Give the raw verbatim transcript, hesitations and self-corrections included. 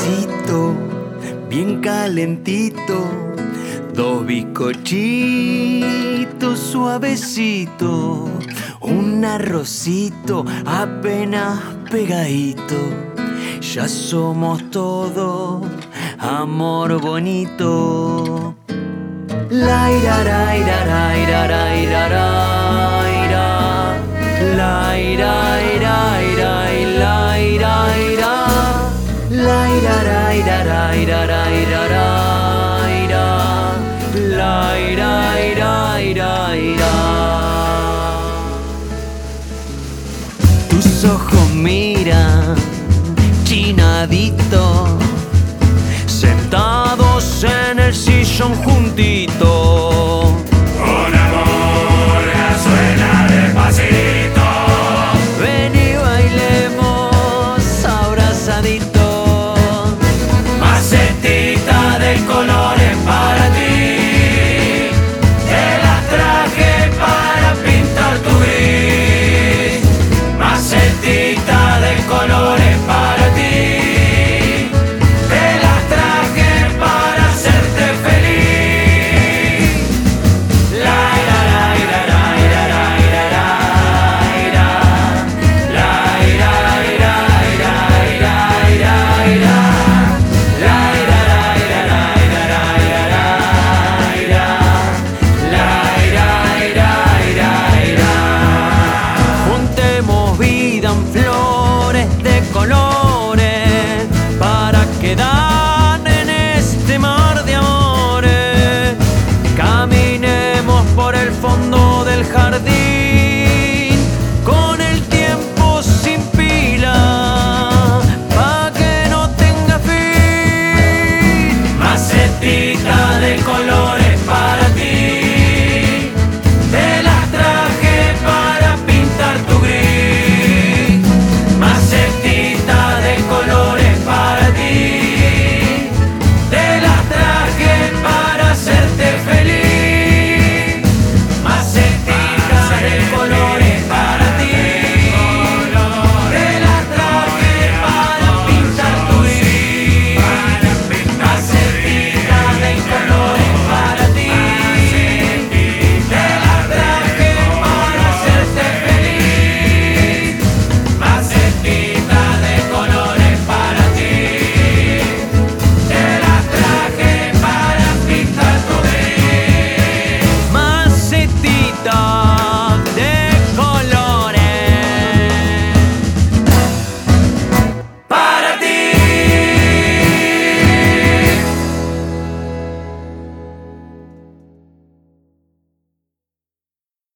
matecito, bien calentito, dos bizcochitos suavecitos, un arrocito apenas pegadito. Ya somos todos amor bonito. La ira ra ira ra ira ra ira ra ira. La ira ira ira la ira ira. La ira ra ira ra ira ra ira ra ira. La ira ira ira ira. Tus ojos miran chinadito, sentados en el sillón juntito. Un amor que suena despacito. Ven y bailemos abrazaditos. Macetita de colores para ti. Te las traje para pintar tu gris. Macetita de colores para ti. Flores de colores para quedar